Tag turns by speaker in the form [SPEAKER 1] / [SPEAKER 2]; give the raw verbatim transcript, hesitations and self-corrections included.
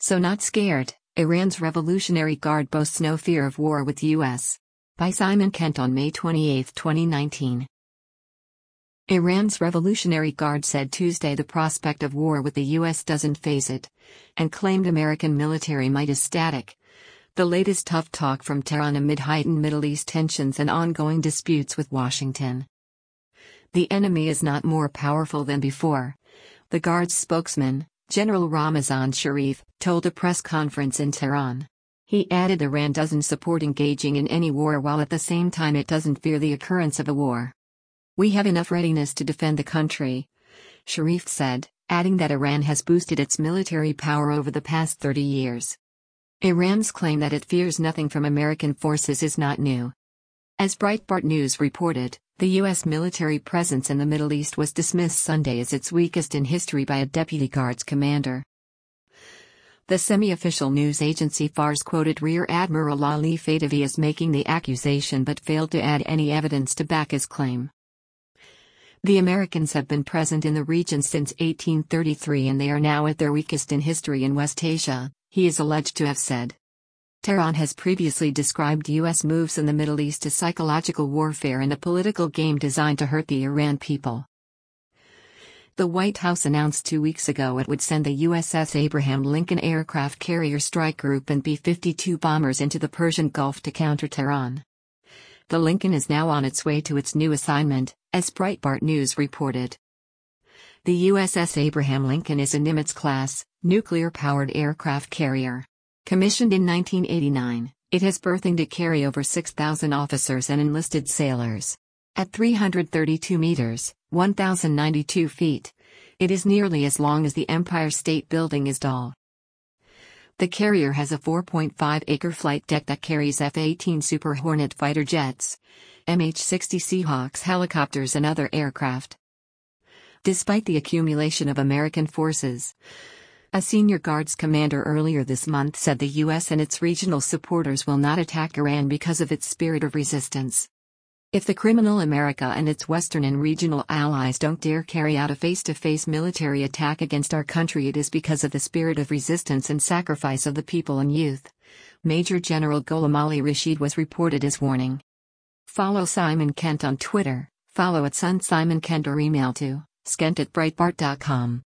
[SPEAKER 1] So not scared, Iran's Revolutionary Guard boasts no fear of war with the U S. By Simon Kent on May twenty-eighth, twenty nineteen. Iran's Revolutionary Guard said Tuesday the prospect of war with the U S doesn't faze it, and claimed American military might is static. The latest tough talk from Tehran amid heightened Middle East tensions and ongoing disputes with Washington. The enemy is not more powerful than before, the Guard's spokesman, General Ramazan Sharif, told a press conference in Tehran. He added Iran doesn't support engaging in any war while at the same time it doesn't fear the occurrence of a war. We have enough readiness to defend the country, Sharif said, adding that Iran has boosted its military power over the past thirty years. Iran's claim that it fears nothing from American forces is not new. As Breitbart News reported, the U S military presence in the Middle East was dismissed Sunday as its weakest in history by a deputy Guards commander. The semi-official news agency Fars quoted Rear Admiral Ali Fadavi as making the accusation but failed to add any evidence to back his claim. The Americans have been present in the region since eighteen thirty-three and they are now at their weakest in history in West Asia, he is alleged to have said. Tehran has previously described U S moves in the Middle East as psychological warfare and a political game designed to hurt the Iran people. The White House announced two weeks ago it would send the U S S Abraham Lincoln aircraft carrier strike group and B fifty-two bombers into the Persian Gulf to counter Tehran. The Lincoln is now on its way to its new assignment, as Breitbart News reported. The U S S Abraham Lincoln is a Nimitz-class, nuclear-powered aircraft carrier. Commissioned in nineteen eighty-nine, it has berthing to carry over six thousand officers and enlisted sailors. At three hundred thirty-two meters, one thousand ninety-two feet, it is nearly as long as the Empire State Building is tall. The carrier has a four point five acre flight deck that carries F eighteen Super Hornet fighter jets, M H sixty Seahawks helicopters and other aircraft. Despite the accumulation of American forces, a senior Guards commander earlier this month said the U S and its regional supporters will not attack Iran because of its spirit of resistance. If the criminal America and its Western and regional allies don't dare carry out a face-to-face military attack against our country, it is because of the spirit of resistance and sacrifice of the people and youth, Major General Gholam Ali Rashid was reported as warning. Follow Simon Kent on Twitter, follow at Sun Simon Kent or email to skent at breitbart dot com.